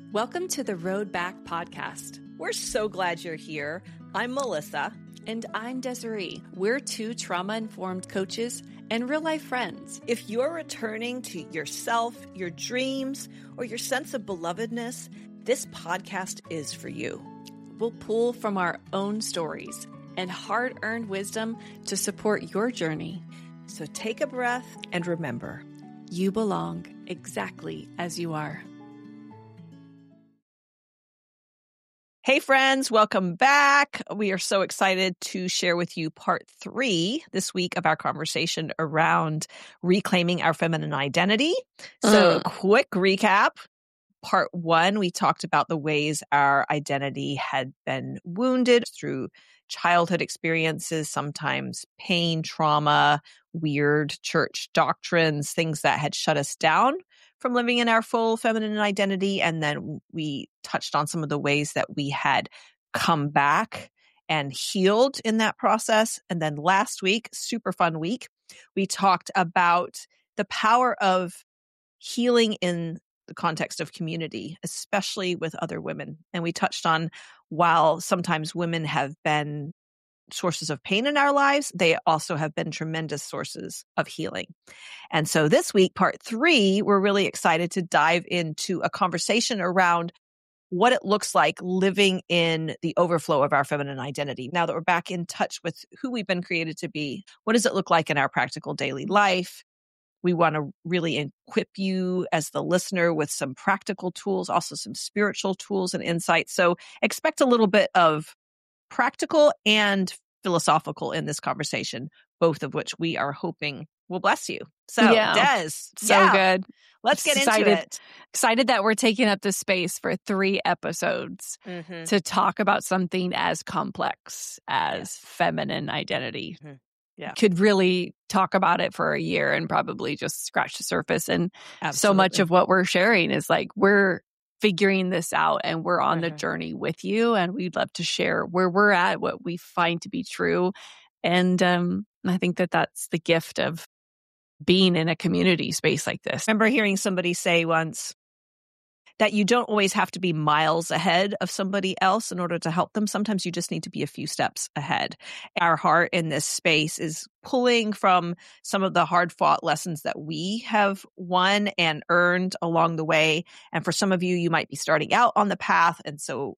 Welcome to the Road Back podcast. We're so glad you're here. I'm Melissa. And I'm Desiree. We're two trauma-informed coaches and real-life friends. If you're returning to yourself, your dreams, or your sense of belovedness, this podcast is for you. We'll pull from our own stories and hard-earned wisdom to support your journey. So take a breath and remember, you belong exactly as you are. Hey friends, welcome back. We are so excited to share with you part 3 this week of our conversation around reclaiming our feminine identity. So quick recap. Part 1, we talked about the ways our identity had been wounded through childhood experiences, sometimes pain, trauma, weird church doctrines, things that had shut us down from living in our full feminine identity. And then we touched on some of the ways that we had come back and healed in that process. And then last week, super fun week, we talked about the power of healing in the context of community, especially with other women. And we touched on, while sometimes women have been sources of pain in our lives, they also have been tremendous sources of healing. And so this week, part 3, we're really excited to dive into a conversation around what it looks like living in the overflow of our feminine identity. Now that we're back in touch with who we've been created to be, what does it look like in our practical daily life? We want to really equip you as the listener with some practical tools, also some spiritual tools and insights. So expect a little bit of practical and philosophical in this conversation, both of which we are hoping will bless you. So, Des, good. Let's get into it. Excited that we're taking up the space for 3 episodes to talk about something as complex as feminine identity. Yeah. Could really talk about it for a year and probably just scratch the surface. And so Absolutely. much of what we're sharing is like, we're figuring this out and we're on the journey with you. And we'd love to share where we're at, what we find to be true. And I think that that's the gift of being in a community space like this. I remember hearing somebody say once that you don't always have to be miles ahead of somebody else in order to help them. Sometimes you just need to be a few steps ahead. Our heart in this space is pulling from some of the hard-fought lessons that we have won and earned along the way. And for some of you, you might be starting out on the path. And so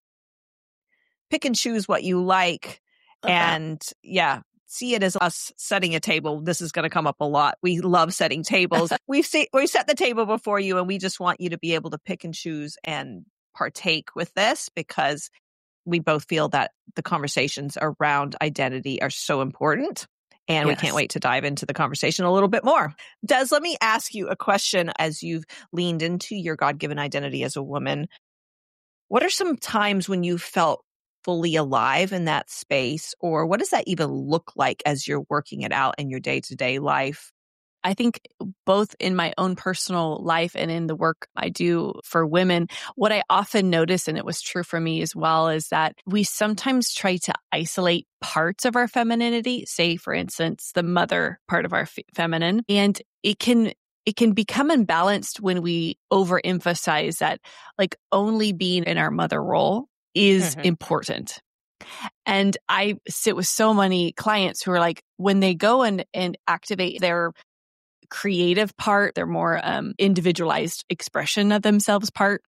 pick and choose what you like. And see it as us setting a table. This is going to come up a lot. We love setting tables. We set the table before you, and we just want you to be able to pick and choose and partake with this, because we both feel that the conversations around identity are so important. And we can't wait to dive into the conversation a little bit more. Des, let me ask you a question as you've leaned into your God-given identity as a woman. What are some times when you felt fully alive in that space? Or what does that even look like as you're working it out in your day-to-day life? I think both in my own personal life and in the work I do for women, what I often notice, and it was true for me as well, is that we sometimes try to isolate parts of our femininity, say, for instance, the mother part of our feminine, and it can become imbalanced when we overemphasize that, like, only being in our mother role is important. And I sit with so many clients who are like, when they go and activate their creative part, their more individualized expression of themselves part,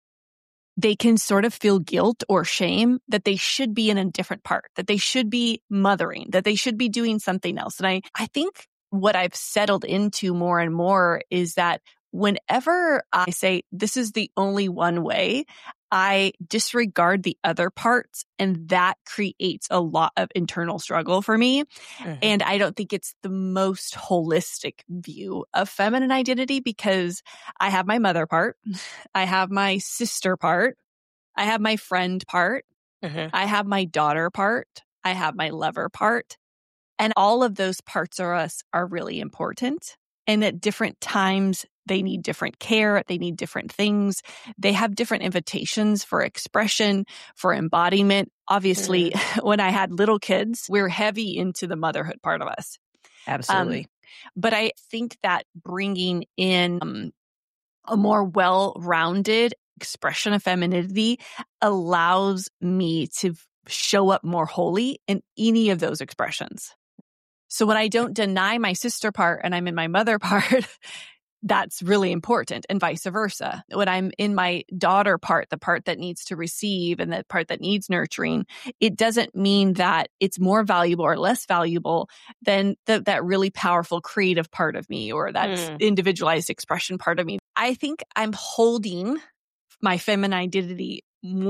they can sort of feel guilt or shame that they should be in a different part, that they should be mothering, that they should be doing something else. And I think what I've settled into more and more is that whenever I say this is the only one way, I disregard the other parts, and that creates a lot of internal struggle for me. And I don't think it's the most holistic view of feminine identity, because I have my mother part, I have my sister part, I have my friend part, I have my daughter part, I have my lover part. And all of those parts of us are really important. And at different times, they need different care. They need different things. They have different invitations for expression, for embodiment. Obviously, when I had little kids, we're heavy into the motherhood part of us. Absolutely. But I think that bringing in a more well-rounded expression of femininity allows me to show up more wholly in any of those expressions. So when I don't deny my sister part and I'm in my mother part, that's really important, and vice versa. When I'm in my daughter part, the part that needs to receive and the part that needs nurturing, it doesn't mean that it's more valuable or less valuable than that really powerful creative part of me or that individualized expression part of me. I think I'm holding my feminine identity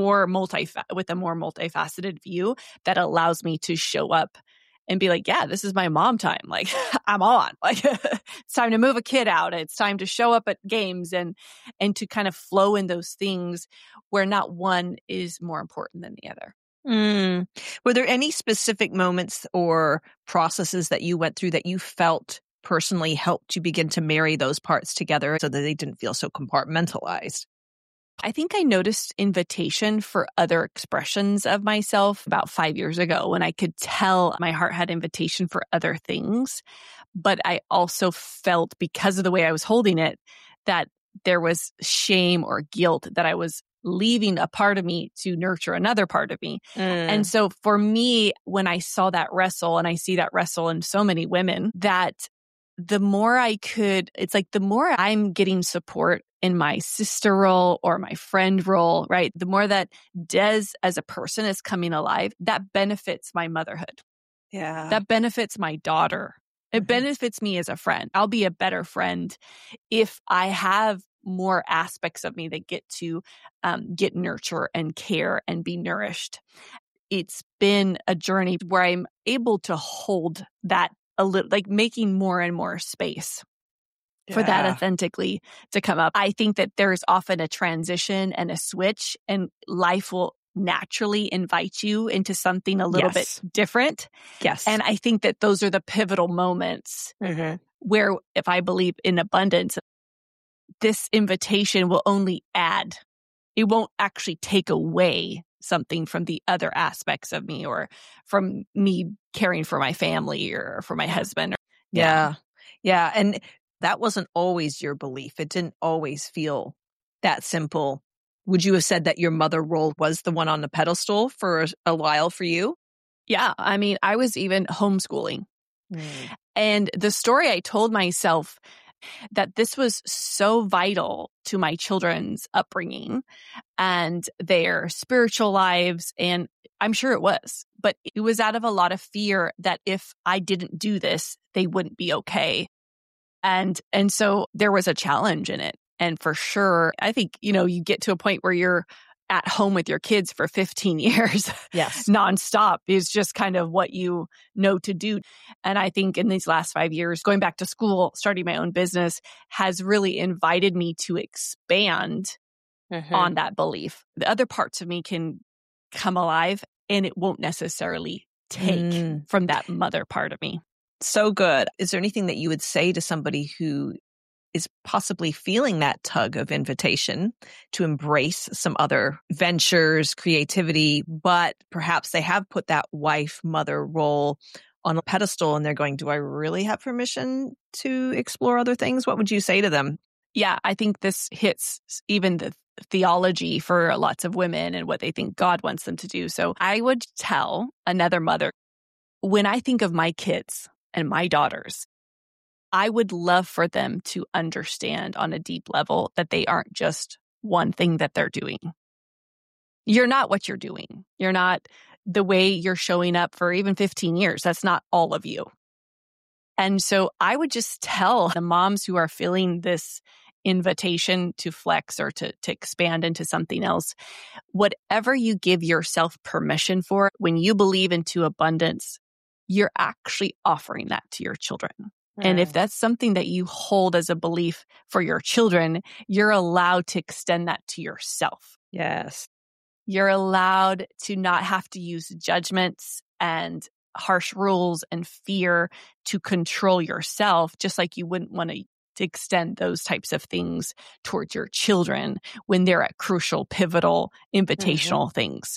with a more multifaceted view that allows me to show up and be like, yeah, this is my mom time. Like, I'm on. Like, it's time to move a kid out. It's time to show up at games and to kind of flow in those things where not one is more important than the other. Were there any specific moments or processes that you went through that you felt personally helped you begin to marry those parts together so that they didn't feel so compartmentalized? I think I noticed invitation for other expressions of myself about 5 years ago when I could tell my heart had invitation for other things. But I also felt, because of the way I was holding it, that there was shame or guilt that I was leaving a part of me to nurture another part of me. And so for me, when I saw that wrestle, and I see that wrestle in so many women, that the more the more I'm getting support in my sister role or my friend role, right? The more that Des as a person is coming alive, that benefits my motherhood. Yeah. That benefits my daughter. It benefits me as a friend. I'll be a better friend if I have more aspects of me that get to get nurture and care and be nourished. It's been a journey where I'm able to hold that a little, like making more and more space for that authentically to come up. I think that there's often a transition and a switch, and life will naturally invite you into something a little bit different. Yes. And I think that those are the pivotal moments where, if I believe in abundance, this invitation will only add. It won't actually take away something from the other aspects of me or from me caring for my family or for my husband. Yeah. And that wasn't always your belief. It didn't always feel that simple. Would you have said that your mother role was the one on the pedestal for a while for you? Yeah. I mean, I was even homeschooling. And the story I told myself that this was so vital to my children's upbringing and their spiritual lives. And I'm sure it was, but it was out of a lot of fear that if I didn't do this, they wouldn't be okay. And so there was a challenge in it. And for sure, I think, you get to a point where you're at home with your kids for 15 years. Yes. Nonstop is just kind of what you know to do. And I think in these last 5 years, going back to school, starting my own business has really invited me to expand on that belief. The other parts of me can come alive, and it won't necessarily take from that mother part of me. So good. Is there anything that you would say to somebody who is possibly feeling that tug of invitation to embrace some other ventures, creativity, but perhaps they have put that wife, mother role on a pedestal and they're going, do I really have permission to explore other things? What would you say to them? Yeah, I think this hits even the theology for lots of women and what they think God wants them to do. So I would tell another mother, when I think of my kids and my daughters, I would love for them to understand on a deep level that they aren't just one thing that they're doing. You're not what you're doing. You're not the way you're showing up for even 15 years. That's not all of you. And so I would just tell the moms who are feeling this invitation to flex or to expand into something else, whatever you give yourself permission for, when you believe into abundance, you're actually offering that to your children. And if that's something that you hold as a belief for your children, you're allowed to extend that to yourself. Yes. You're allowed to not have to use judgments and harsh rules and fear to control yourself, just like you wouldn't want to extend those types of things towards your children when they're at crucial, pivotal, invitational things.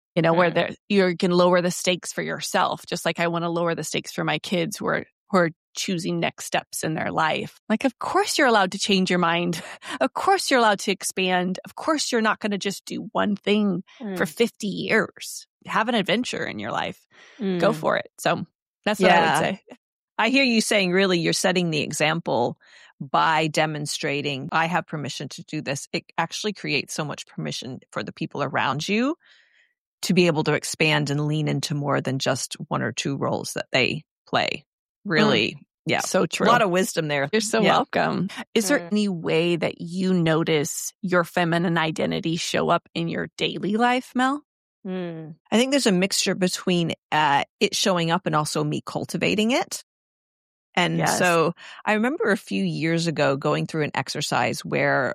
Where you can lower the stakes for yourself, just like I want to lower the stakes for my kids who are choosing next steps in their life. Like, of course you're allowed to change your mind. Of course you're allowed to expand. Of course you're not going to just do one thing for 50 years. Have an adventure in your life. Go for it. So that's what I would say. I hear you saying, really, you're setting the example by demonstrating, I have permission to do this. It actually creates so much permission for the people around you to be able to expand and lean into more than just one or two roles that they play. Really, yeah. So true. A lot of wisdom there. You're so welcome. Is there any way that you notice your feminine identity show up in your daily life, Mel? I think there's a mixture between it showing up and also me cultivating it. And so I remember a few years ago going through an exercise where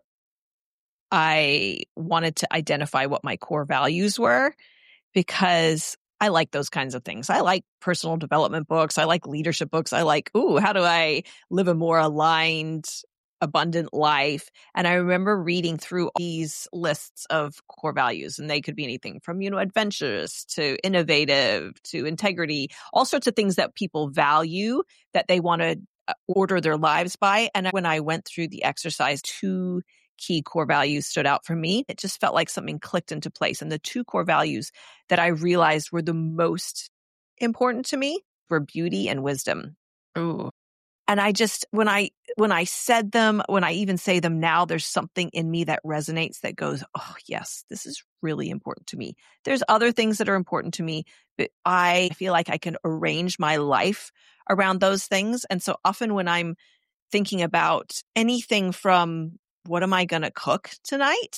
I wanted to identify what my core values were, because I like those kinds of things. I like personal development books. I like leadership books. I like, how do I live a more aligned, abundant life? And I remember reading through these lists of core values, and they could be anything from, adventurous to innovative to integrity, all sorts of things that people value that they want to order their lives by. And when I went through the exercise, 2 key core values stood out for me. It just felt like something clicked into place. And the 2 core values that I realized were the most important to me were beauty and wisdom. Ooh. And I just, when I said them, when I even say them now, there's something in me that resonates that goes, oh yes, this is really important to me. There's other things that are important to me, but I feel like I can arrange my life around those things. And so often when I'm thinking about anything from what am I going to cook tonight,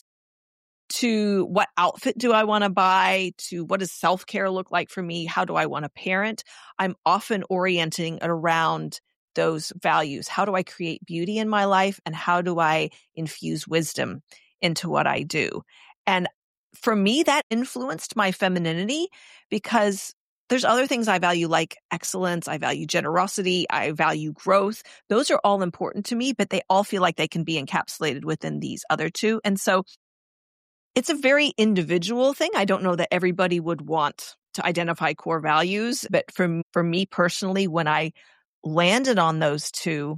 to what outfit do I want to buy, to what does self-care look like for me, how do I want to parent, I'm often orienting it around those values. How do I create beauty in my life, and how do I infuse wisdom into what I do? And for me, that influenced my femininity, because there's other things I value, like excellence. I value generosity. I value growth. Those are all important to me, but they all feel like they can be encapsulated within these other 2. And so it's a very individual thing. I don't know that everybody would want to identify core values, but for me personally, when I landed on those 2,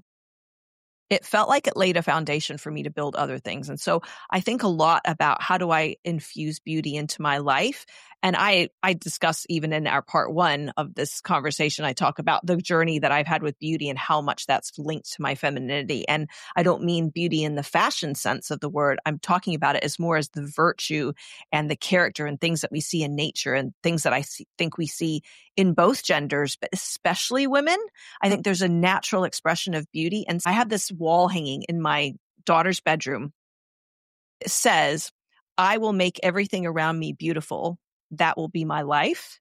it felt like it laid a foundation for me to build other things. And so I think a lot about how do I infuse beauty into my life. And I discuss, even in our part 1 of this conversation, I talk about the journey that I've had with beauty and how much that's linked to my femininity. And I don't mean beauty in the fashion sense of the word. I'm talking about it as more as the virtue and the character and things that we see in nature and things that think we see in both genders, but especially women. I think there's a natural expression of beauty. And I have this wall hanging in my daughter's bedroom. It says, I will make everything around me beautiful. That will be my life.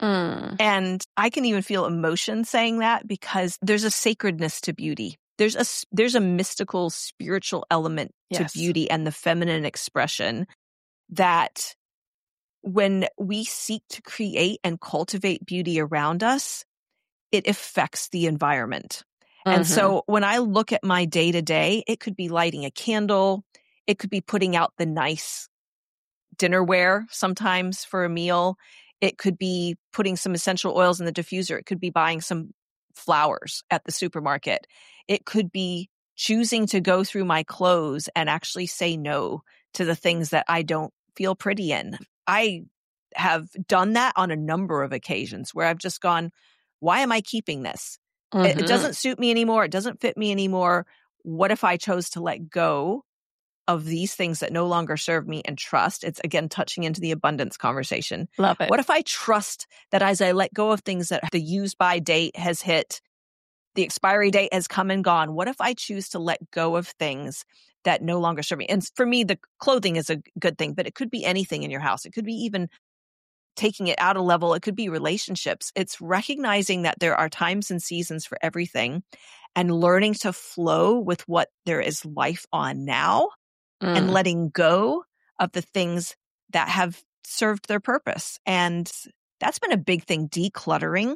And I can even feel emotion saying that, because there's a sacredness to beauty. There's a mystical, spiritual element to beauty and the feminine expression that when we seek to create and cultivate beauty around us, it affects the environment. And so when I look at my day to day, it could be lighting a candle. It could be putting out the nice dinnerware sometimes for a meal. It could be putting some essential oils in the diffuser. It could be buying some flowers at the supermarket. It could be choosing to go through my clothes and actually say no to the things that I don't feel pretty in. I have done that on a number of occasions where I've just gone, why am I keeping this? It doesn't suit me anymore. It doesn't fit me anymore. What if I chose to let go of these things that no longer serve me and trust? It's again touching into the abundance conversation. Love it. What if I trust that as I let go of things that the use by date has hit, the expiry date has come and gone? What if I choose to let go of things that no longer serve me? And for me, the clothing is a good thing, but it could be anything in your house. It could be even taking it out a level. It could be relationships. It's recognizing that there are times and seasons for everything and learning to flow with what there is life on now and letting go of the things that have served their purpose. And that's been a big thing. Decluttering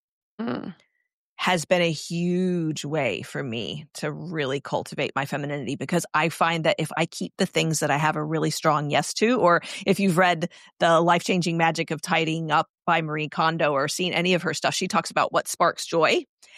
has been a huge way for me to really cultivate my femininity, because I find that if I keep the things that I have a really strong yes to, or if you've read The Life-Changing Magic of Tidying Up by Marie Kondo or seen any of her stuff, she talks about what sparks joy.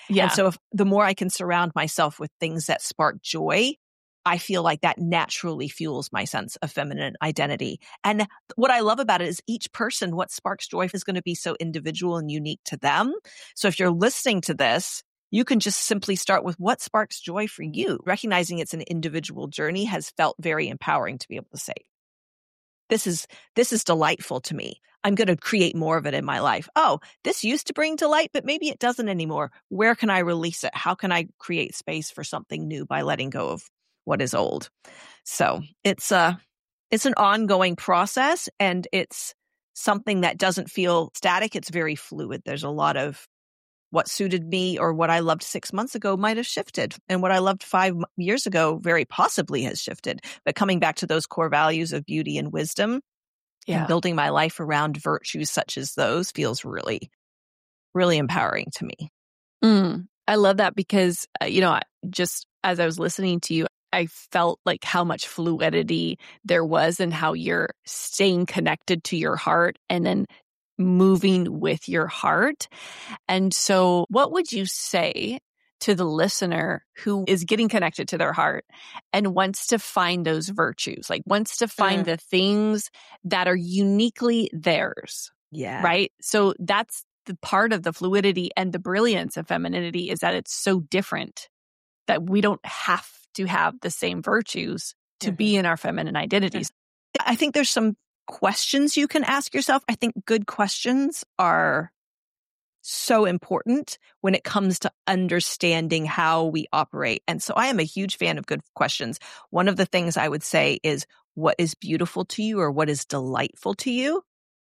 Yeah. And so the more I can surround myself with things that spark joy, I feel like that naturally fuels my sense of feminine identity. And what I love about it is each person, what sparks joy is going to be so individual and unique to them. So if you're listening to this, you can just simply start with what sparks joy for you. Recognizing it's an individual journey has felt very empowering to be able to say, this is delightful to me. I'm going to create more of it in my life. Oh, this used to bring delight, but maybe it doesn't anymore. Where can I release it? How can I create space for something new by letting go of what is old? So it's an ongoing process, and it's something that doesn't feel static. It's very fluid. There's a lot of what suited me or what I loved 6 months ago might have shifted. And what I loved 5 years ago very possibly has shifted. But coming back to those core values of beauty and wisdom and building my life around virtues such as those feels really, really empowering to me. I love that because, just as I was listening to you, I felt like how much fluidity there was and how you're staying connected to your heart and then moving with your heart. And so what would you say to the listener who is getting connected to their heart and wants to find those virtues, like wants to find the things that are uniquely theirs? Yeah. Right? So that's the part of the fluidity and the brilliance of femininity is that it's so different that we don't have to have the same virtues to be in our feminine identities. I think there's some questions you can ask yourself. I think good questions are so important when it comes to understanding how we operate. And so I am a huge fan of good questions. One of the things I would say is, what is beautiful to you or what is delightful to you?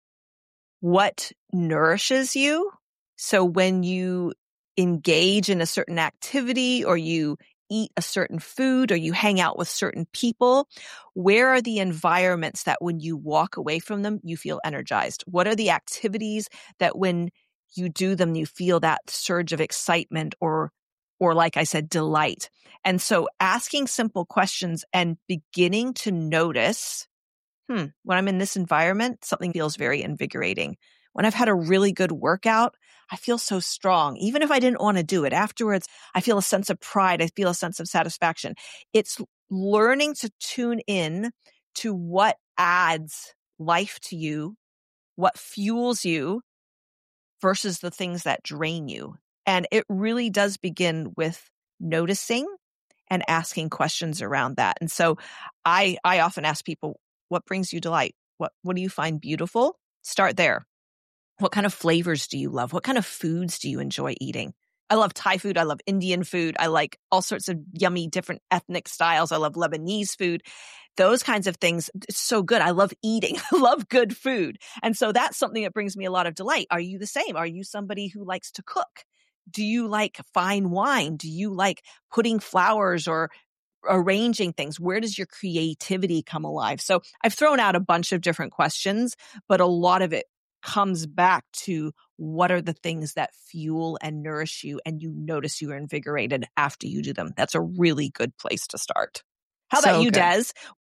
What nourishes you? So when you engage in a certain activity or you eat a certain food or you hang out with certain people, where are the environments that when you walk away from them, you feel energized? What are the activities that when you do them, you feel that surge of excitement or like I said, delight? And so asking simple questions and beginning to notice, when I'm in this environment, something feels very invigorating. When I've had a really good workout, I feel so strong. Even if I didn't want to do it afterwards, I feel a sense of pride. I feel a sense of satisfaction. It's learning to tune in to what adds life to you, what fuels you versus the things that drain you. And it really does begin with noticing and asking questions around that. And so I often ask people, what brings you delight? What do you find beautiful? Start there. What kind of flavors do you love? What kind of foods do you enjoy eating? I love Thai food. I love Indian food. I like all sorts of yummy different ethnic styles. I love Lebanese food. Those kinds of things. It's so good. I love eating. I love good food. And so that's something that brings me a lot of delight. Are you the same? Are you somebody who likes to cook? Do you like fine wine? Do you like putting flowers or arranging things? Where does your creativity come alive? So I've thrown out a bunch of different questions, but a lot of it comes back to what are the things that fuel and nourish you and you notice you are invigorated after you do them. That's a really good place to start. How about you, Des?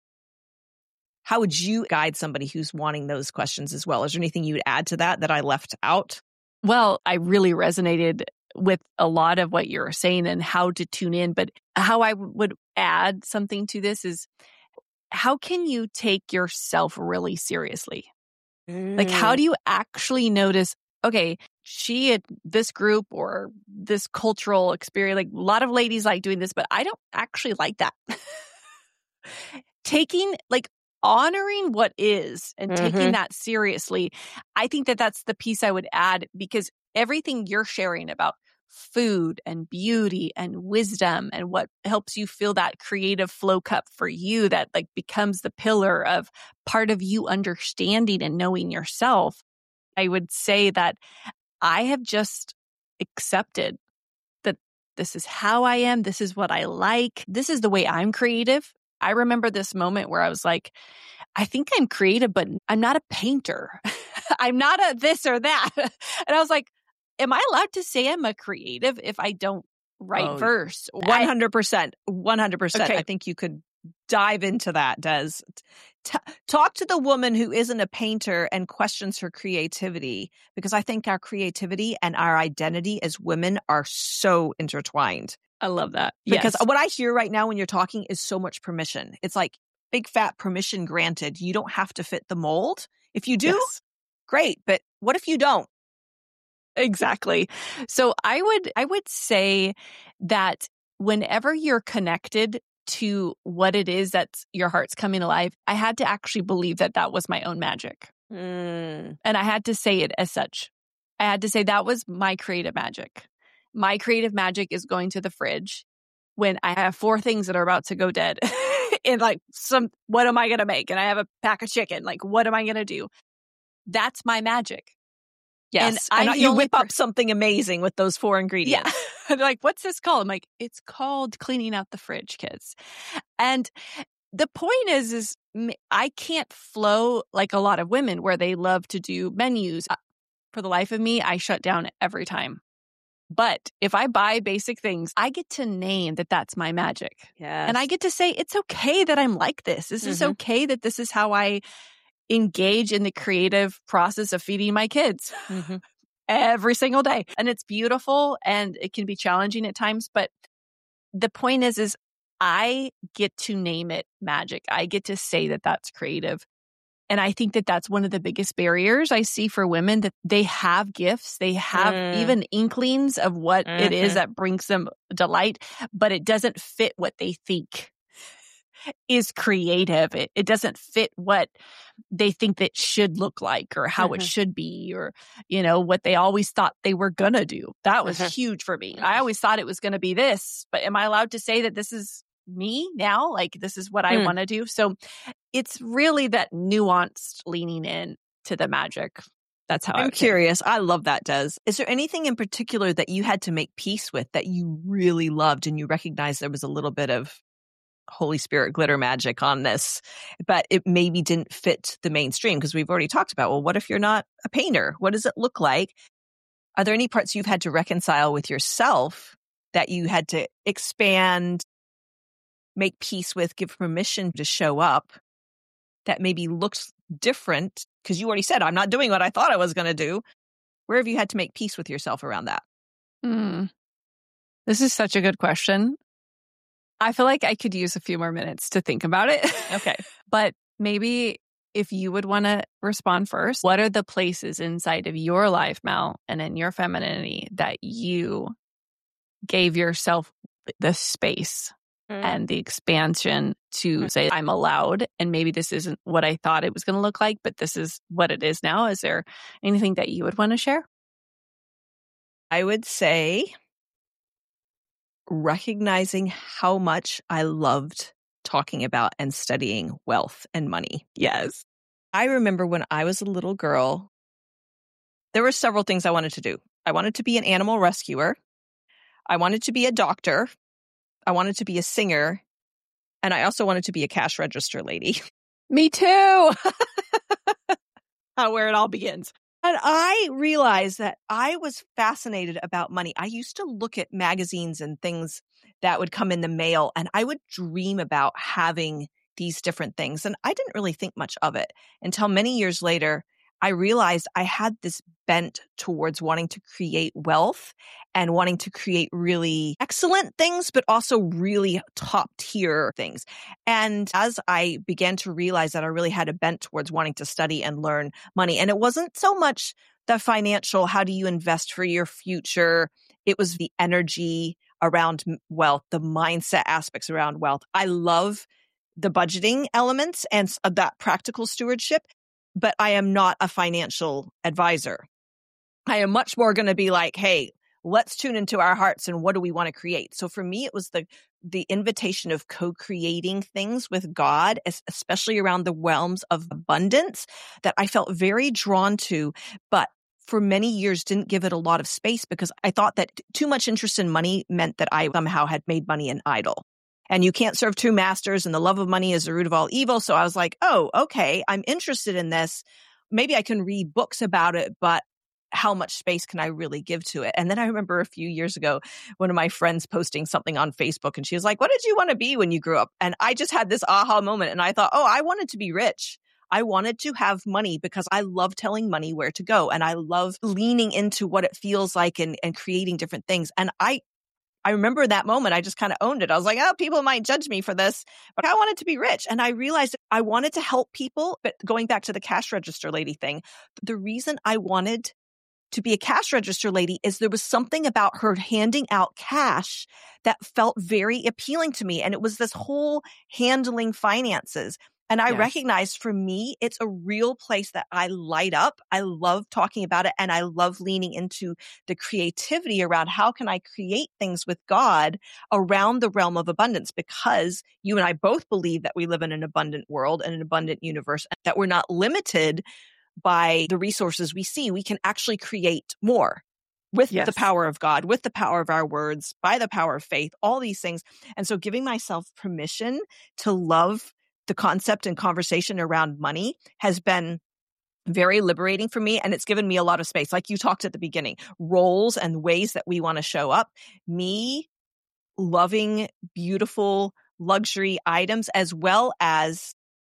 How would you guide somebody who's wanting those questions as well? Is there anything you would add to that I left out? Well, I really resonated with a lot of what you're saying and how to tune in. But how I would add something to this is, how can you take yourself really seriously? Like, how do you actually notice, okay, she at this group or this cultural experience, like a lot of ladies like doing this, but I don't actually like that. Honoring what is and taking that seriously. I think that that's the piece I would add, because everything you're sharing about food and beauty and wisdom and what helps you feel that creative flow cup for you that like becomes the pillar of part of you understanding and knowing yourself. I would say that I have just accepted that this is how I am. This is what I like. This is the way I'm creative. I remember this moment where I was like, I think I'm creative, but I'm not a painter. I'm not a this or that. And I was like, am I allowed to say I'm a creative if I don't write verse? 100%. 100%. Okay. I think you could dive into that, Des. Talk to the woman who isn't a painter and questions her creativity, because I think our creativity and our identity as women are so intertwined. I love that. Because Yes. what I hear right now when you're talking is so much permission. It's like big fat permission granted. You don't have to fit the mold. If you do, Yes. great. But what if you don't? Exactly. So I would say that whenever you're connected to what it is that's your heart's coming alive, I had to actually believe that that was my own magic. And I had to say it as such. I had to say that was my creative magic. My creative magic is going to the fridge when I have 4 things that are about to go dead. And like what am I going to make? And I have a pack of chicken. Like, what am I going to do? That's my magic. Yes. And you whip up something amazing with those 4 ingredients. Yeah. They're like, what's this called? I'm like, it's called cleaning out the fridge, kids. And the point is I can't flow like a lot of women where they love to do menus. For the life of me, I shut down every time. But if I buy basic things, I get to name that that's my magic. Yes. And I get to say, it's okay that I'm like this. This is okay that this is how I engage in the creative process of feeding my kids every single day. And it's beautiful and it can be challenging at times. But the point is I get to name it magic. I get to say that that's creative. And I think that that's one of the biggest barriers I see for women, that they have gifts. They have even inklings of what it is that brings them delight, but it doesn't fit what they think is creative. It doesn't fit what they think that should look like or how it should be, or, what they always thought they were going to do. That was huge for me. I always thought it was going to be this, but am I allowed to say that this is me now? Like, this is what I want to do. So it's really that nuanced leaning in to the magic. That's how I'm curious. I love that, Des. Is there anything in particular that you had to make peace with that you really loved and you recognized there was a little bit of Holy Spirit glitter magic on this, but it maybe didn't fit the mainstream? Because we've already talked about, well, what if you're not a painter? What does it look like? Are there any parts you've had to reconcile with yourself that you had to expand, make peace with, give permission to show up, that maybe looks different? Because you already said, I'm not doing what I thought I was going to do. Where have you had to make peace with yourself around that? This is such a good question. I feel like I could use a few more minutes to think about it. Okay. But maybe if you would want to respond first, what are the places inside of your life, Mel, and in your femininity that you gave yourself the space and the expansion to say, I'm allowed, and maybe this isn't what I thought it was going to look like, but this is what it is now? Is there anything that you would want to share? I would say recognizing how much I loved talking about and studying wealth and money. Yes. I remember when I was a little girl, there were several things I wanted to do. I wanted to be an animal rescuer. I wanted to be a doctor. I wanted to be a singer. And I also wanted to be a cash register lady. Me too. Where it all begins. And I realized that I was fascinated about money. I used to look at magazines and things that would come in the mail, and I would dream about having these different things. And I didn't really think much of it until many years later, I realized I had this bent towards wanting to create wealth and wanting to create really excellent things, but also really top tier things. And as I began to realize that I really had a bent towards wanting to study and learn money, and it wasn't so much the financial, how do you invest for your future? It was the energy around wealth, the mindset aspects around wealth. I love the budgeting elements and that practical stewardship, but I am not a financial advisor. I am much more going to be like, hey, let's tune into our hearts and what do we want to create? So for me, it was the invitation of co-creating things with God, especially around the realms of abundance, that I felt very drawn to, but for many years didn't give it a lot of space because I thought that too much interest in money meant that I somehow had made money an idol. And you can't serve 2 masters, and the love of money is the root of all evil. So I was like, oh, okay, I'm interested in this. Maybe I can read books about it, but how much space can I really give to it? And then I remember a few years ago, one of my friends posting something on Facebook, and she was like, what did you want to be when you grew up? And I just had this aha moment, and I thought, oh, I wanted to be rich. I wanted to have money because I love telling money where to go. And I love leaning into what it feels like and creating different things. And I remember that moment, I just kind of owned it. I was like, oh, people might judge me for this, but I wanted to be rich. And I realized I wanted to help people. But going back to the cash register lady thing, the reason I wanted to be a cash register lady is there was something about her handing out cash that felt very appealing to me. And it was this whole handling finances. And I recognized for me, it's a real place that I light up. I love talking about it. And I love leaning into the creativity around how can I create things with God around the realm of abundance, because you and I both believe that we live in an abundant world and an abundant universe, and that we're not limited by the resources we see. We can actually create more with the power of God, with the power of our words, by the power of faith, all these things. And so giving myself permission to love the concept and conversation around money has been very liberating for me. And it's given me a lot of space. Like you talked at the beginning, roles and ways that we want to show up. Me loving beautiful luxury items, as well as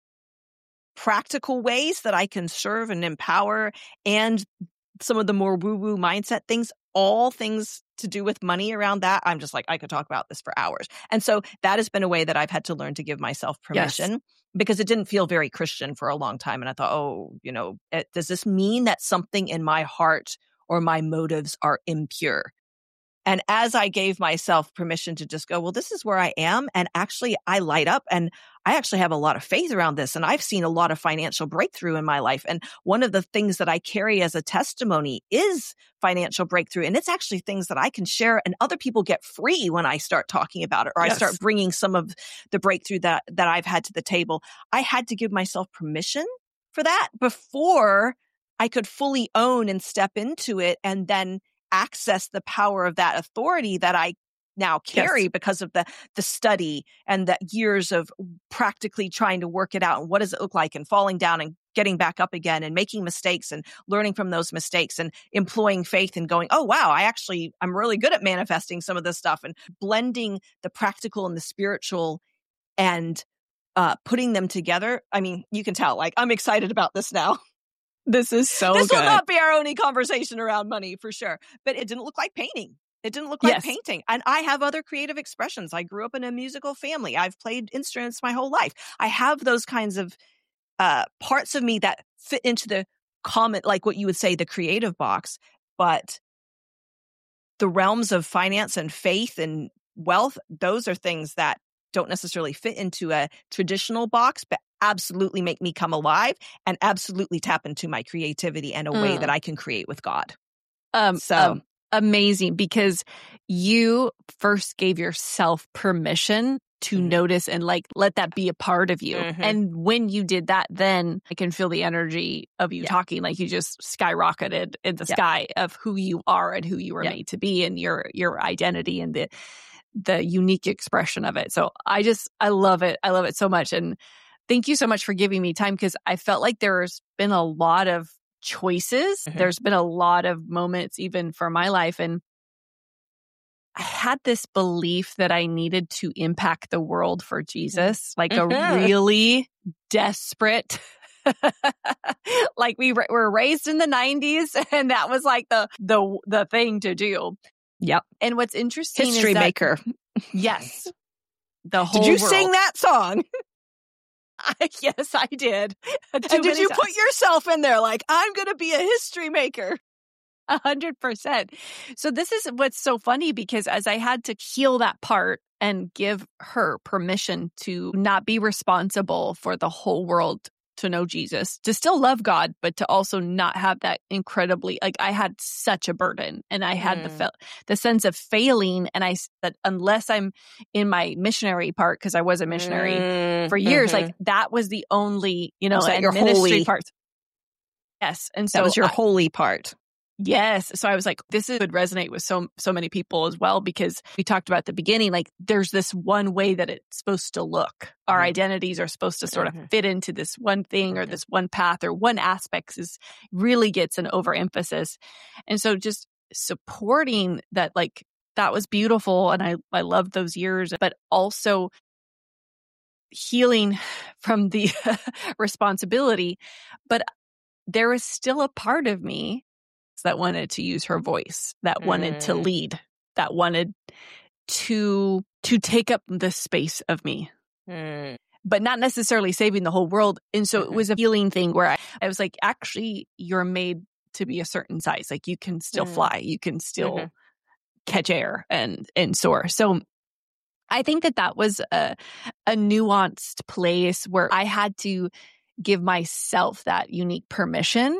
practical ways that I can serve and empower, and some of the more woo-woo mindset things, all things to do with money around that. I'm just like, I could talk about this for hours. And so that has been a way that I've had to learn to give myself permission, because it didn't feel very Christian for a long time. And I thought, oh, does this mean that something in my heart or my motives are impure? And as I gave myself permission to just go, well, this is where I am. And actually I light up, and I actually have a lot of faith around this. And I've seen a lot of financial breakthrough in my life. And one of the things that I carry as a testimony is financial breakthrough. And it's actually things that I can share, and other people get free when I start talking about it, or I start bringing some of the breakthrough that I've had to the table. I had to give myself permission for that before I could fully own and step into it, and then access the power of that authority that I now carry because of the study and the years of practically trying to work it out. And what does it look like, and falling down and getting back up again, and making mistakes and learning from those mistakes, and employing faith and going, oh, wow, I'm really good at manifesting some of this stuff, and blending the practical and the spiritual and putting them together. I mean, you can tell, like, I'm excited about this now. This is so This good. will not be our only conversation around money for sure. But it didn't look like painting. It didn't look like painting. And I have other creative expressions. I grew up in a musical family. I've played instruments my whole life. I have those kinds of parts of me that fit into the common, like what you would say, the creative box. But the realms of finance and faith and wealth, those are things that don't necessarily fit into a traditional box, but absolutely make me come alive and absolutely tap into my creativity and a way that I can create with God. Amazing, because you first gave yourself permission to notice and like let that be a part of you. And when you did that, then I can feel the energy of you talking, like you just skyrocketed in the sky of who you are and who you were made to be, and your identity and the unique expression of it. So I love it. I love it so much. And thank you so much for giving me time, because I felt like there's been a lot of choices. There's been a lot of moments even for my life. And I had this belief that I needed to impact the world for Jesus, like a really desperate, like we were raised in the 90s, and that was like the thing to do. Yep. And what's interesting History is that, maker. Yes. The whole Did you world. sing that song? Yes, I did. And did you put yourself in there like, I'm going to be a history maker? 100%. So this is what's so funny, because as I had to heal that part and give her permission to not be responsible for the whole world to know Jesus, to still love God, but to also not have that incredibly, like I had such a burden, and I had the sense of failing. And that unless I'm in my missionary part, because I was a missionary for years, like that was the only, and your ministry holy part. Yes. And so that was your holy part. Yes. So I was like, this would resonate with so many people as well, because we talked about at the beginning, like there's this one way that it's supposed to look. Our identities are supposed to sort of fit into this one thing or this one path or one aspect really gets an overemphasis. And so just supporting that, like, that was beautiful. And I loved those years, but also healing from the responsibility. But there was still a part of me that wanted to use her voice, that wanted to lead, that wanted to take up the space of me, but not necessarily saving the whole world. And so it was a healing thing where I was like, actually, you're made to be a certain size. Like you can still fly, you can still catch air and soar. So I think that was a nuanced place where I had to give myself that unique permission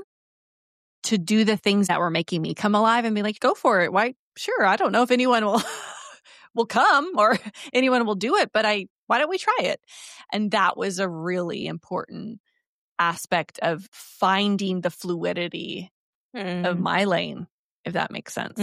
to do the things that were making me come alive and be like, go for it. Why? Sure. I don't know if anyone will come or anyone will do it, but why don't we try it? And that was a really important aspect of finding the fluidity of my lane, if that makes sense.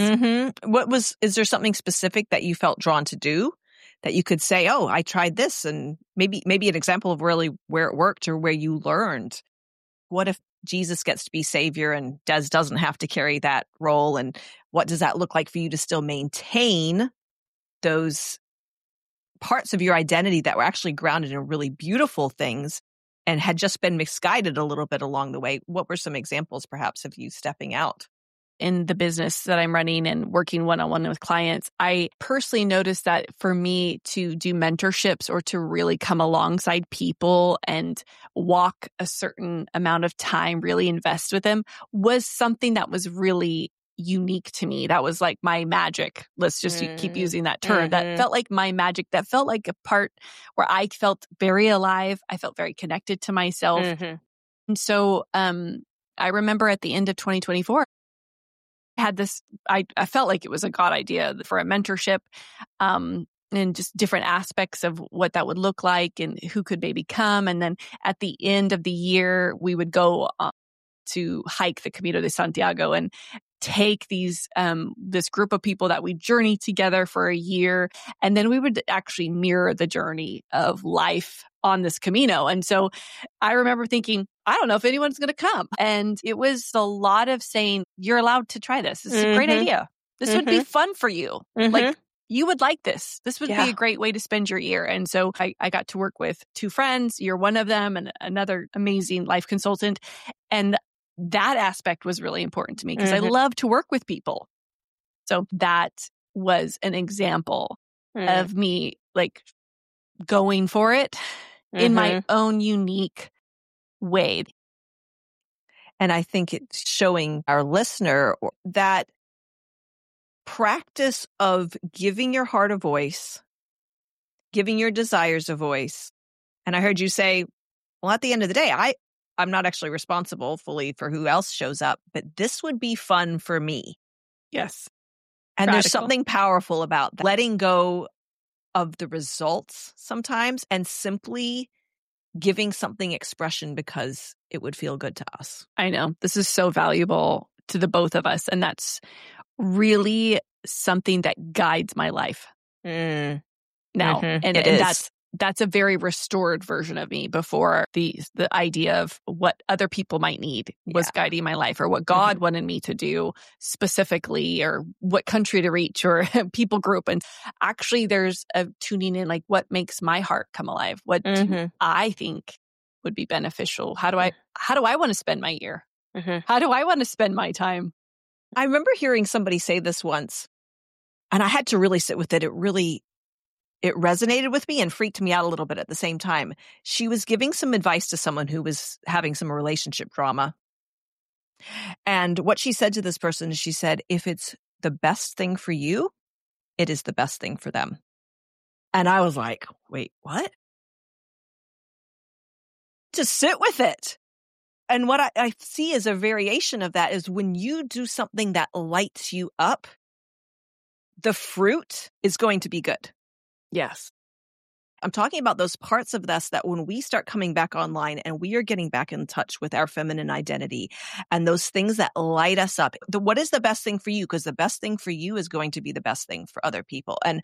Is there something specific that you felt drawn to do that you could say, oh, I tried this, and maybe an example of really where it worked or where you learned? What if Jesus gets to be savior and Des doesn't have to carry that role? And what does that look like for you to still maintain those parts of your identity that were actually grounded in really beautiful things and had just been misguided a little bit along the way? What were some examples perhaps of you stepping out? In the business that I'm running and working one-on-one with clients, I personally noticed that for me to do mentorships or to really come alongside people and walk a certain amount of time, really invest with them, was something that was really unique to me. That was like my magic. Let's just keep using that term. That felt like my magic. That felt like a part where I felt very alive. I felt very connected to myself. And so I remember at the end of 2024, had this, I felt like it was a God idea for a mentorship, and just different aspects of what that would look like and who could maybe come. And then at the end of the year, we would go to hike the Camino de Santiago and take this group of people that we journey together for a year. And then we would actually mirror the journey of life on this Camino. And so I remember thinking, I don't know if anyone's going to come. And it was a lot of saying, you're allowed to try this. This is a great idea. This would be fun for you. Like, you would like this. This would be a great way to spend your year. And so I got to work with two friends. You're one of them, and another amazing life consultant. And that aspect was really important to me because I love to work with people. So that was an example of me like going for it in my own unique way. And I think it's showing our listener that practice of giving your heart a voice, giving your desires a voice. And I heard you say, well, at the end of the day, I'm not actually responsible fully for who else shows up, but this would be fun for me. Yes. And there's something powerful about that. Letting go of the results sometimes and simply giving something expression because it would feel good to us. I know. This is so valuable to the both of us. And that's really something that guides my life now. And that's a very restored version of me. Before the idea of what other people might need was guiding my life, or what God wanted me to do specifically, or what country to reach, or people group. And actually there's a tuning in, like, what makes my heart come alive? What do I think would be beneficial? How do I want to spend my year? How do I want to spend my time? I remember hearing somebody say this once, and I had to really sit with it. It resonated with me and freaked me out a little bit at the same time. She was giving some advice to someone who was having some relationship drama. And what she said to this person is, she said, if it's the best thing for you, it is the best thing for them. And I was like, wait, what? Just sit with it. And what I see as a variation of that is when you do something that lights you up, the fruit is going to be good. Yes. I'm talking about those parts of us that when we start coming back online and we are getting back in touch with our feminine identity and those things that light us up, what is the best thing for you? Because the best thing for you is going to be the best thing for other people. And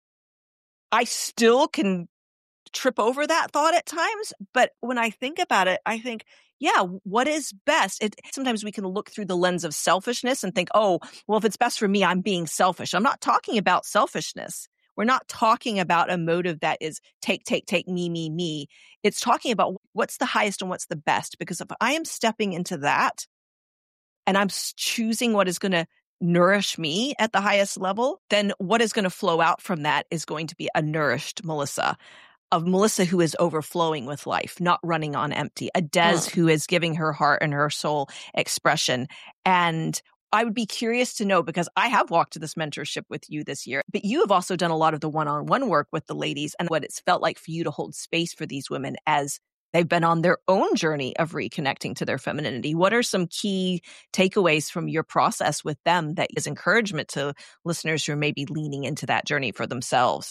I still can trip over that thought at times. But when I think about it, I think, yeah, what is best? Sometimes we can look through the lens of selfishness and think, oh, well, if it's best for me, I'm being selfish. I'm not talking about selfishness. We're not talking about a motive that is take, me. It's talking about what's the highest and what's the best. Because if I am stepping into that and I'm choosing what is going to nourish me at the highest level, then what is going to flow out from that is going to be a nourished Melissa. Of Melissa who is overflowing with life, not running on empty. A Des who is giving her heart and her soul expression. And I would be curious to know, because I have walked this mentorship with you this year, but you have also done a lot of the one-on-one work with the ladies and what it's felt like for you to hold space for these women as they've been on their own journey of reconnecting to their femininity. What are some key takeaways from your process with them that is encouragement to listeners who are maybe leaning into that journey for themselves?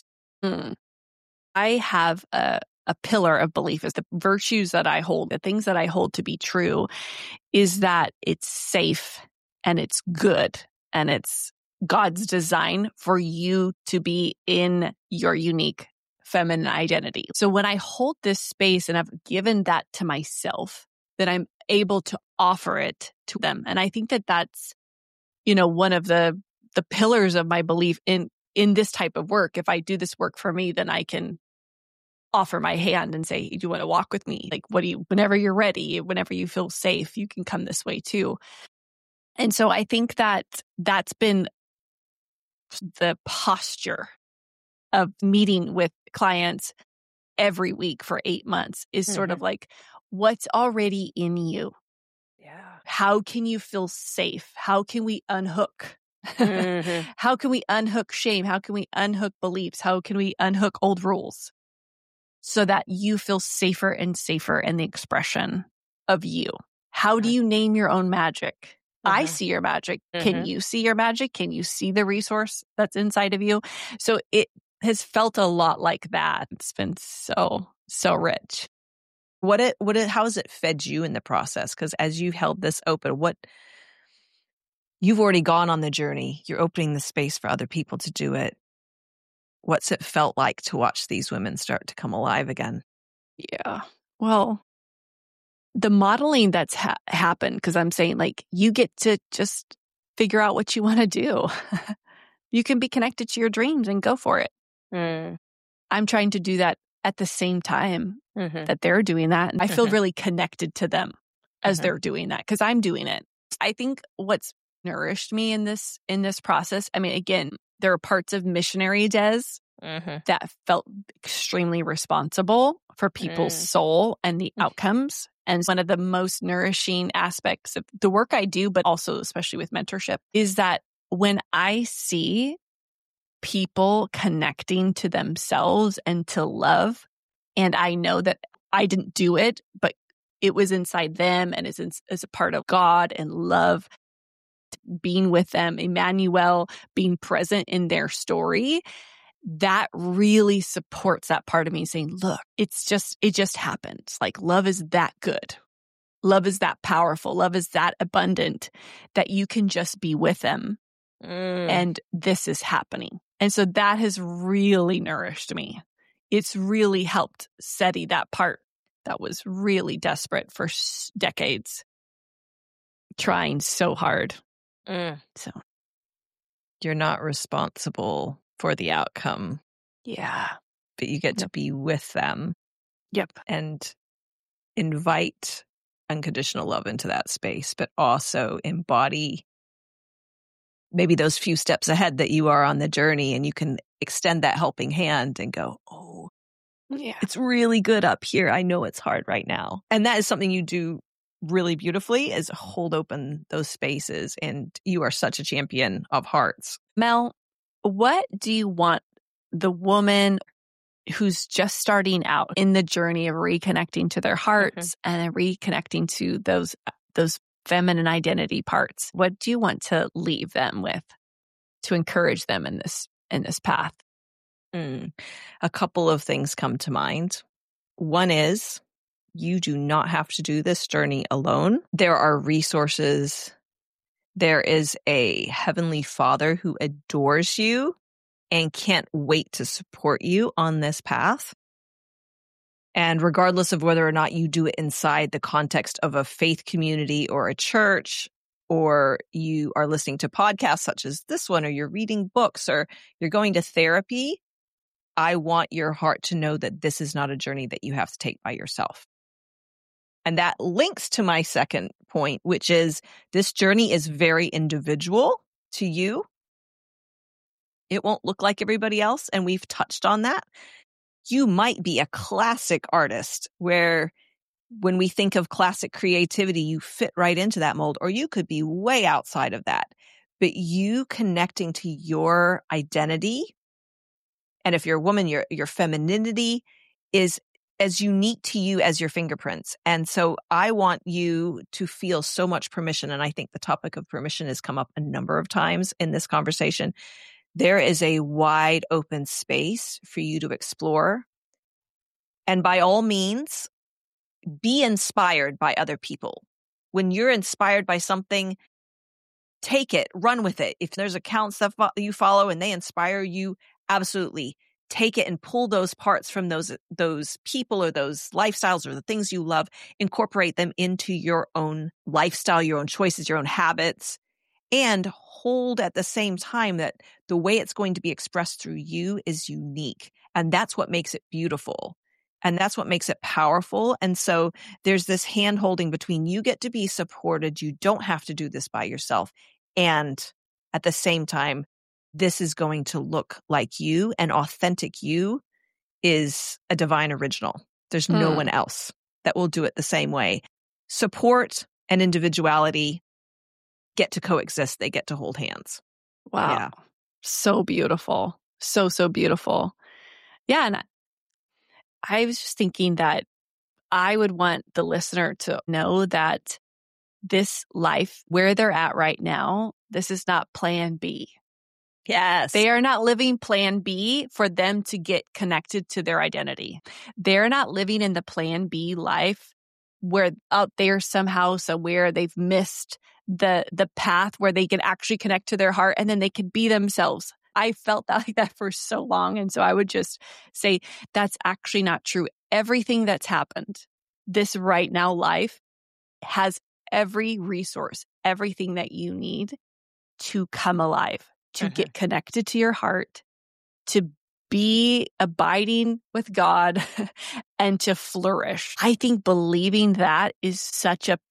I have a pillar of belief is the virtues that I hold, the things that I hold to be true is that it's safe and it's good and it's God's design for you to be in your unique feminine identity. So when I hold this space and I've given that to myself, then I'm able to offer it to them. And I think that that's, one of the pillars of my belief in this type of work. If I do this work for me, then I can offer my hand and say, do you want to walk with me? Like, whenever you're ready, whenever you feel safe, you can come this way too. And so I think that that's been the posture of meeting with clients every week for 8 months is sort of like, what's already in you? Yeah. How can you feel safe? How can we unhook? How can we unhook shame? How can we unhook beliefs? How can we unhook old rules? So that you feel safer and safer in the expression of you. How do you name your own magic? I see your magic. Can you see your magic? Can you see the resource that's inside of you? So it has felt a lot like that. It's been so rich. How has it fed you in the process? Because as you held this open, you've already gone on the journey. You're opening the space for other people to do it. What's it felt like to watch these women start to come alive again? Yeah. Well, the modeling that's happened, because I'm saying like, you get to just figure out what you want to do. You can be connected to your dreams and go for it. I'm trying to do that at the same time that they're doing that. And I feel really connected to them as they're doing that because I'm doing it. I think what's nourished me in this process, I mean, again, there are parts of missionary Des that felt extremely responsible for people's soul and the outcomes. And one of the most nourishing aspects of the work I do, but also especially with mentorship, is that when I see people connecting to themselves and to love, and I know that I didn't do it, but it was inside them and is a part of God and love, being with them, Emmanuel, being present in their story, that really supports that part of me saying, look, it just happened. Like love is that good. Love is that powerful. Love is that abundant that you can just be with them. And this is happening. And so that has really nourished me. It's really helped steady that part that was really desperate for decades, trying so hard. So you're not responsible for the outcome. Yeah. But you get to be with them. Yep. And invite unconditional love into that space, but also embody maybe those few steps ahead that you are on the journey, and you can extend that helping hand and go, oh, yeah, it's really good up here. I know it's hard right now. And that is something you do really beautifully, is hold open those spaces. And you are such a champion of hearts. Mel, what do you want the woman who's just starting out in the journey of reconnecting to their hearts and reconnecting to those feminine identity parts? What do you want to leave them with to encourage them in this path? A couple of things come to mind. One is you do not have to do this journey alone. There are resources. There is a Heavenly Father who adores you and can't wait to support you on this path. And regardless of whether or not you do it inside the context of a faith community or a church, or you are listening to podcasts such as this one, or you're reading books, or you're going to therapy, I want your heart to know that this is not a journey that you have to take by yourself. And that links to my second point, which is this journey is very individual to you. It won't look like everybody else. And we've touched on that. You might be a classic artist where when we think of classic creativity, you fit right into that mold, or you could be way outside of that. But you connecting to your identity, and if you're a woman, your femininity is as unique to you as your fingerprints. And so I want you to feel so much permission. And I think the topic of permission has come up a number of times in this conversation. There is a wide open space for you to explore. And by all means, be inspired by other people. When you're inspired by something, take it, run with it. If there's accounts that you follow and they inspire you, absolutely take it and pull those parts from those people or those lifestyles or the things you love, incorporate them into your own lifestyle, your own choices, your own habits, and hold at the same time that the way it's going to be expressed through you is unique. And that's what makes it beautiful. And that's what makes it powerful. And so there's this hand holding between you get to be supported. You don't have to do this by yourself. And at the same time, this is going to look like you, and authentic you is a divine original. There's no one else that will do it the same way. Support and individuality get to coexist. They get to hold hands. Wow. Yeah. So beautiful. So, so beautiful. Yeah. And I was just thinking that I would want the listener to know that this life, where they're at right now, this is not plan B. Yes. They are not living plan B for them to get connected to their identity. They're not living in the plan B life where out there somehow, somewhere they've missed the path where they can actually connect to their heart and then they can be themselves. I felt that like that for so long. And so I would just say that's actually not true. Everything that's happened, this right now life has every resource, everything that you need to come alive, to get connected to your heart, to be abiding with God and to flourish. I think believing that is such a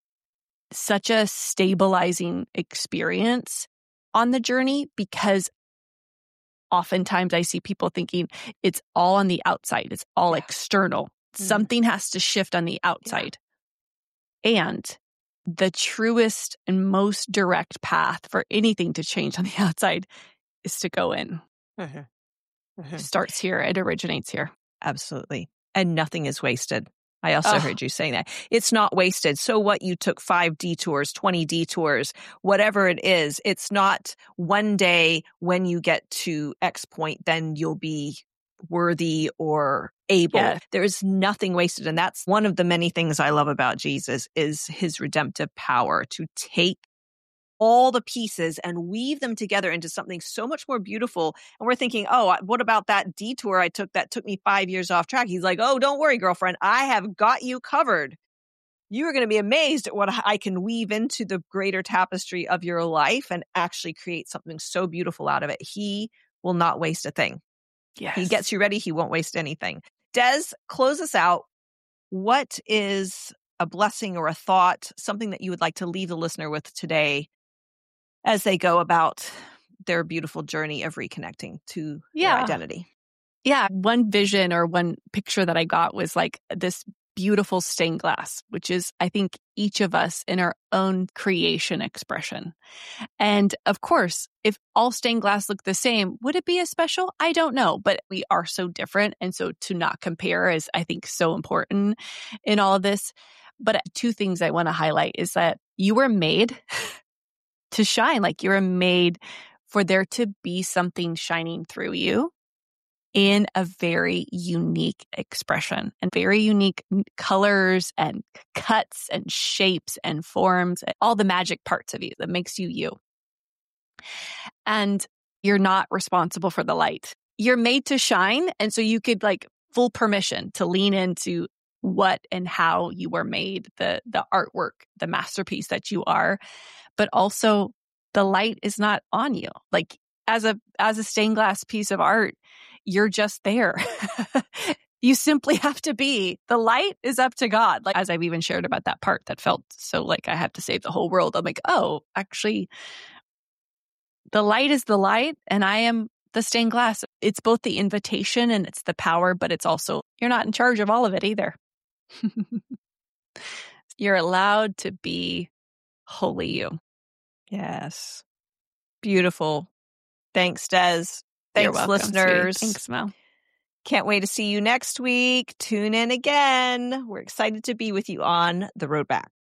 stabilizing experience on the journey, because oftentimes I see people thinking it's all on the outside. It's all external. Something has to shift on the outside. And the truest and most direct path for anything to change on the outside is to go in. It starts here. It originates here. Absolutely. And nothing is wasted. I also heard you saying that. It's not wasted. So what, you took 5 detours, 20 detours, whatever it is, it's not one day when you get to X point, then you'll be worthy or able. Yeah. There's nothing wasted. And that's one of the many things I love about Jesus is his redemptive power to take all the pieces and weave them together into something so much more beautiful. And we're thinking, oh, what about that detour I took that took me 5 years off track? He's like, oh, don't worry, girlfriend. I have got you covered. You are going to be amazed at what I can weave into the greater tapestry of your life and actually create something so beautiful out of it. He will not waste a thing. Yes. He gets you ready. He won't waste anything. Des, close us out. What is a blessing or a thought, something that you would like to leave the listener with today as they go about their beautiful journey of reconnecting to their identity? Yeah. One vision or one picture that I got was like this beautiful stained glass, which is, I think, each of us in our own creation expression. And of course, if all stained glass looked the same, would it be as special? I don't know, but we are so different. And so to not compare is, I think, so important in all of this. But 2 things I want to highlight is that you were made to shine. Like, you were made for there to be something shining through you. in a very unique expression and very unique colors and cuts and shapes and forms, all the magic parts of you that makes you you. And you're not responsible for the light. You're made to shine. And so you could full permission to lean into what and how you were made, the artwork, the masterpiece that you are. But also the light is not on you. As a stained glass piece of art, you're just there. You simply have to be. The light is up to God. As I've even shared about that part that felt so like I have to save the whole world. I'm like, oh, actually, the light is the light and I am the stained glass. It's both the invitation and it's the power, but it's also, you're not in charge of all of it either. You're allowed to be wholly you. Yes. Beautiful. Thanks, Des. You're Thanks, welcome, listeners. Sweet. Thanks, Mel. Can't wait to see you next week. Tune in again. We're excited to be with you on the road back.